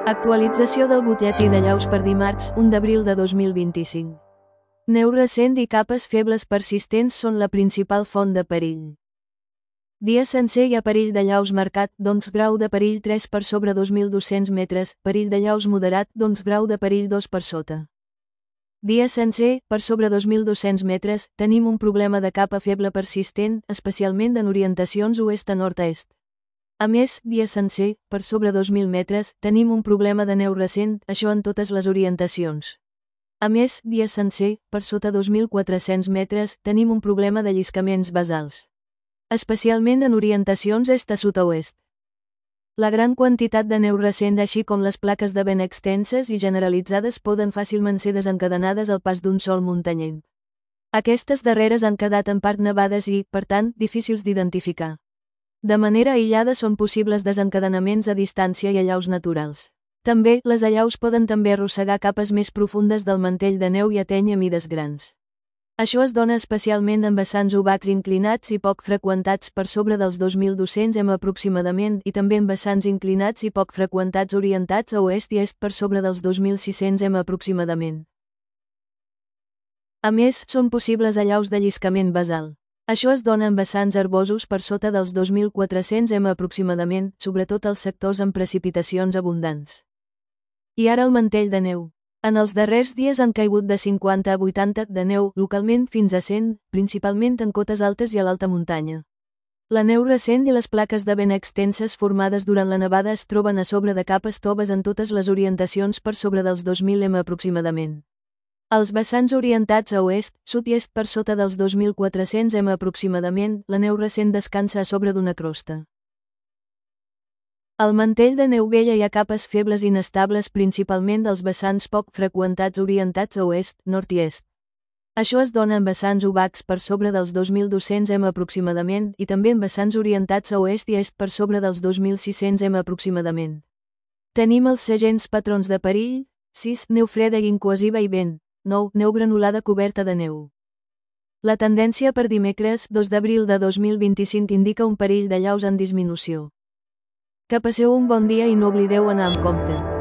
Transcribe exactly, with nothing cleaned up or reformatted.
Actualització del butlletí de llaus per dimarts, u d'abril de dos mil vint-i-cinc. Neu recent i capes febles persistents són la principal font de perill. Dia sencer hi ha perill de llaus marcat, doncs grau de perill tres per sobre dos mil dos-cents metres, perill de llaus moderat, doncs grau de perill dos per sota. Dia sencer, per sobre dos mil dos-cents metres, tenim un problema de capa feble persistent, especialment en orientacions oest a nord-est. A més, dia sencer, per sobre dos mil metres, tenim un problema de neu recent, això en totes les orientacions. A més, dia sencer, per sota dos mil quatre-cents metres, tenim un problema de lliscaments basals. Especialment en orientacions est a sud-oest. La gran quantitat de neu recent així com les plaques de vent extenses i generalitzades poden fàcilment ser desencadenades al pas d'un sol muntanyenc. Aquestes darreres han quedat en part nevades i, per tant, difícils d'identificar. De manera aïllada són possibles desencadenaments a distància i allaus naturals. També, les allaus poden també arrossegar capes més profundes del mantell de neu i atènyer mides grans. Això es dona especialment en vessants obacs inclinats i poc freqüentats per sobre dels dos mil dos-cents metres aproximadament i també en vessants inclinats i poc freqüentats orientats a oest i est per sobre dels dos mil sis-cents metres aproximadament. A més, són possibles allaus de lliscament basal. Això es dona en vessants herbosos per sota dels dos mil quatre-cents metres aproximadament, sobretot als sectors amb precipitacions abundants. I ara el mantell de neu. En els darrers dies han caigut de cinquanta a vuitanta de neu, localment fins a cent, principalment en cotes altes i a l'alta muntanya. La neu recent i les plaques de vent extenses formades durant la nevada es troben a sobre de capes toves en totes les orientacions per sobre dels dos mil metres aproximadament. Als vessants orientats a oest, sud i est per sota dels dos mil quatre-cents metres aproximadament, la neu recent descansa a sobre d'una crosta. Al mantell de neu vella hi ha capes febles inestables principalment dels vessants poc freqüentats orientats a oest, nord i est. Això es dona en vessants obacs per sobre dels dos mil dos-cents metres aproximadament i també en vessants orientats a oest i est per sobre dels dos mil sis-cents metres aproximadament. Tenim els segents patrons de perill: sis. Neu freda i incohesiva i vent. nou. Neu granulada coberta de neu. La tendència per dimecres, dos d'abril de dos mil vint-i-cinc indica un perill de llaus en disminució. Que passeu un bon dia i no oblideu anar amb compte.